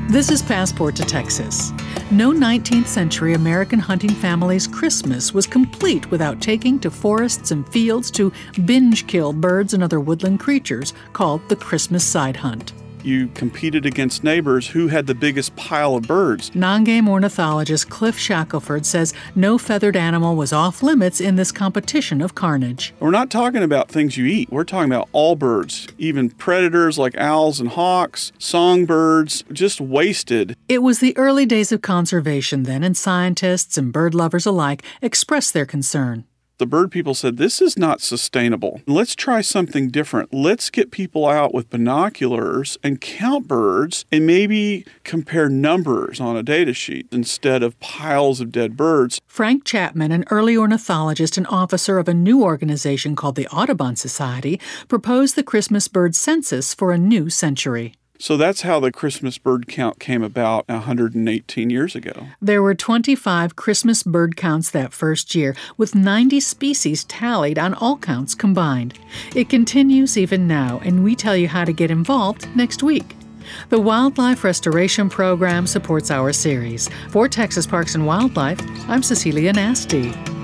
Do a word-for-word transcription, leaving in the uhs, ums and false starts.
This is Passport to Texas. No nineteenth century American hunting family's Christmas was complete without taking to forests and fields to binge kill birds and other woodland creatures, called the Christmas side hunt. You competed against neighbors who had the biggest pile of birds. Non-game ornithologist Cliff Shackelford says no feathered animal was off limits in this competition of carnage. We're not talking about things you eat. We're talking about all birds, even predators like owls and hawks, songbirds, just wasted. It was the early days of conservation then, and scientists and bird lovers alike expressed their concern. The bird people said, this is not sustainable. Let's try something different. Let's get people out with binoculars and count birds and maybe compare numbers on a data sheet instead of piles of dead birds. Frank Chapman, an early ornithologist and officer of a new organization called the Audubon Society, proposed the Christmas bird census for a new century. So that's how the Christmas bird count came about one hundred eighteen years ago. There were twenty-five Christmas bird counts that first year, with ninety species tallied on all counts combined. It continues even now, and we tell you how to get involved next week. The Wildlife Restoration Program supports our series. For Texas Parks and Wildlife, I'm Cecilia Nasty.